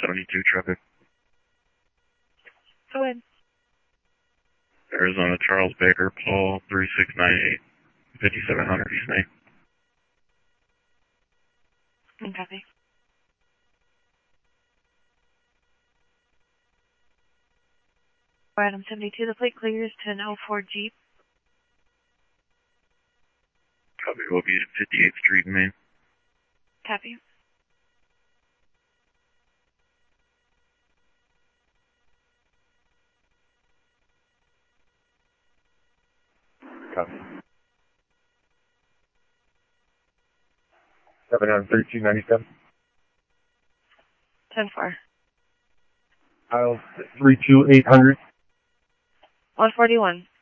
72 traffic. Go ahead. Arizona Charles Baker, Paul 3698, 5700 East Main. Copy. Item 72, the plate clears to an 04 Jeep. Copy, will be at 58th Street in Main. Copy. Copy. 73297. 10-4. Aisle 32800. 141.